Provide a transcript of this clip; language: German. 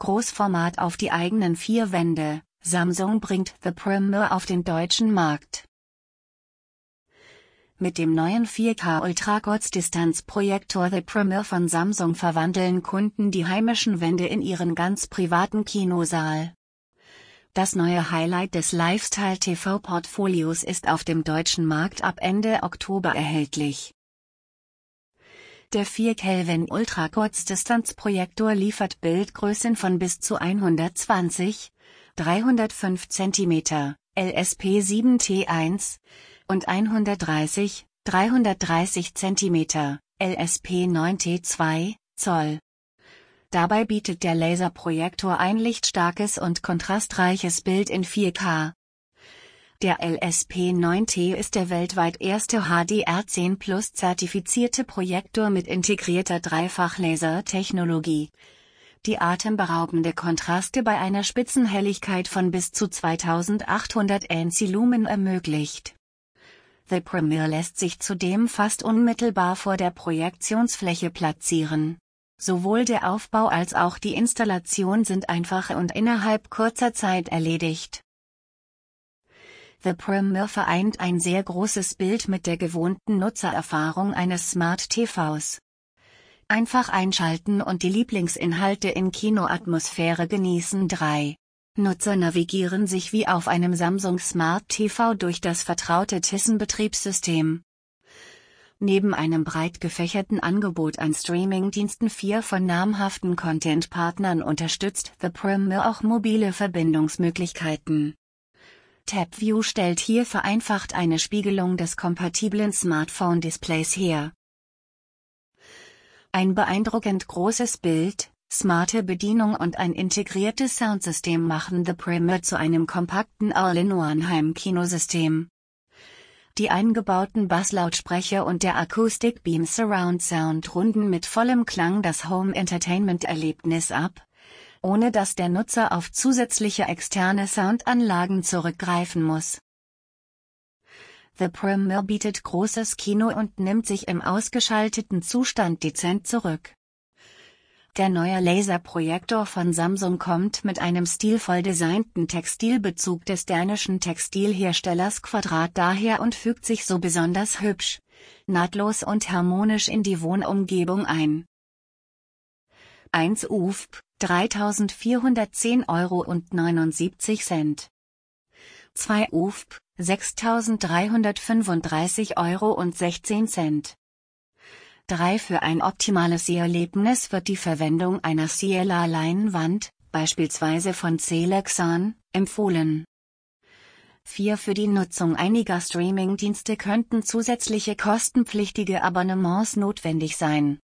Großformat auf die eigenen 4 Wände. Samsung bringt The Premier auf den deutschen Markt. Mit dem neuen 4K Ultrakurzdistanzprojektor The Premier von Samsung verwandeln Kunden die heimischen Wände in ihren ganz privaten Kinosaal. Das neue Highlight des Lifestyle-TV-Portfolios ist auf dem deutschen Markt ab Ende Oktober erhältlich. Der 4K Ultrakurzdistanzprojektor liefert Bildgrößen von bis zu 120, 305 cm, LSP7T1 und 130, 330 cm, LSP9T2 Zoll. Dabei bietet der Laserprojektor ein lichtstarkes und kontrastreiches Bild in 4K. Der LSP9T ist der weltweit erste HDR10 Plus zertifizierte Projektor mit integrierter Dreifach-Laser-Technologie, die atemberaubende Kontraste bei einer Spitzenhelligkeit von bis zu 2800 nC-Lumen ermöglicht. The Premier lässt sich zudem fast unmittelbar vor der Projektionsfläche platzieren. Sowohl der Aufbau als auch die Installation sind einfach und innerhalb kurzer Zeit erledigt. The Premier vereint ein sehr großes Bild mit der gewohnten Nutzererfahrung eines Smart TVs. Einfach einschalten und die Lieblingsinhalte in Kinoatmosphäre genießen. 3. Nutzer navigieren sich wie auf einem Samsung Smart TV durch das vertraute Tizen-Betriebssystem. Neben einem breit gefächerten Angebot an Streamingdiensten 4 von namhaften Content-Partnern unterstützt The Premier auch mobile Verbindungsmöglichkeiten. TapView stellt hier vereinfacht eine Spiegelung des kompatiblen Smartphone-Displays her. Ein beeindruckend großes Bild, smarte Bedienung und ein integriertes Soundsystem machen The Premier zu einem kompakten All-in-One-Heimkinosystem. Die eingebauten Basslautsprecher und der Acoustic Beam Surround Sound runden mit vollem Klang das Home-Entertainment-Erlebnis ab, ohne dass der Nutzer auf zusätzliche externe Soundanlagen zurückgreifen muss. The Premier bietet großes Kino und nimmt sich im ausgeschalteten Zustand dezent zurück. Der neue Laserprojektor von Samsung kommt mit einem stilvoll designten Textilbezug des dänischen Textilherstellers Quadrat daher und fügt sich so besonders hübsch, nahtlos und harmonisch in die Wohnumgebung ein. 1 UFP, 3.410,79 €. 2 UFP, 6.335,16 €. 3 Für ein optimales Seherlebnis wird die Verwendung einer Ciela-Leinwand, beispielsweise von Celexan, empfohlen. 4 Für die Nutzung einiger Streamingdienste könnten zusätzliche kostenpflichtige Abonnements notwendig sein.